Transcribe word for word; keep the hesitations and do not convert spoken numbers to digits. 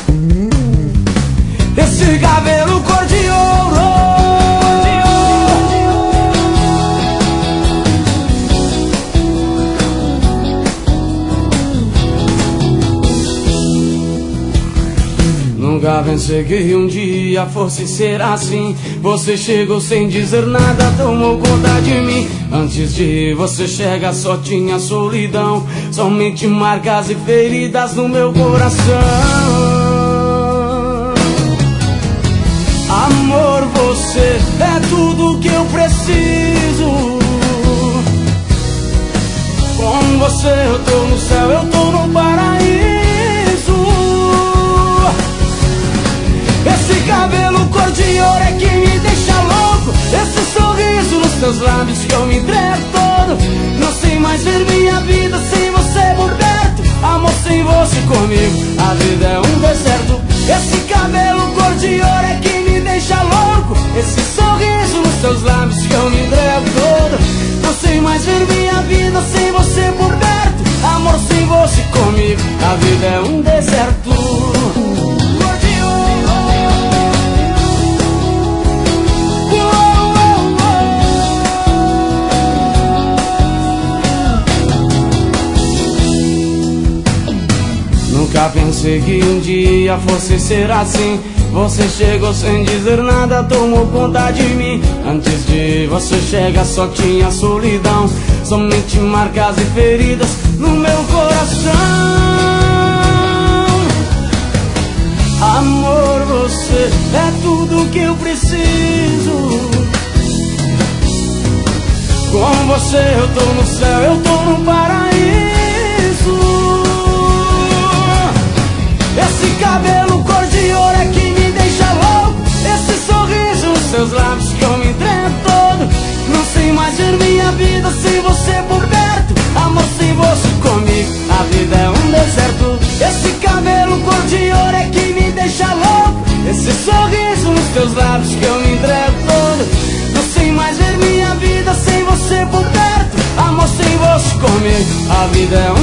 Esse cabelo cor de ouro, nunca pensei que um dia fosse ser assim. Você chegou sem dizer nada, tomou conta de mim. Antes de você chegar só tinha solidão, somente marcas e feridas no meu coração. Amor, você é tudo que eu preciso. Com você eu tô no céu, eu tô no paraíso. Esse cabelo cor de ouro é que me deixa louco. Esse sorriso nos teus lábios que eu me entrego todo. Não sei mais ver minha vida sem você por perto. Amor, sem você comigo, a vida é um deserto. Esse cabelo cor de ouro é que me deixa louco. Esse sorriso nos teus lábios que eu me entrego todo. Não sei mais ver minha vida sem você por perto. Amor, sem você comigo, a vida é um deserto. Cor de ouro. Nunca pensei que um dia fosse ser assim. Você chegou sem dizer nada, tomou conta de mim. Antes de você chegar só tinha solidão, somente marcas e feridas no meu coração. Amor, você é tudo que eu preciso. Com você eu tô no céu, eu tô no paraíso. Esse cabelo cor de ouro é que me deixa louco. Esse sorriso nos seus lábios que eu me entrego todo. Não sei mais ver minha vida sem você por perto. Amor, sem você comigo, a vida é um deserto. Esse cabelo cor de ouro é que me deixa louco. Esse sorriso nos teus lábios que eu me entrego todo. Não sei mais ver minha vida sem você por perto. Amor, sem você comigo, a vida é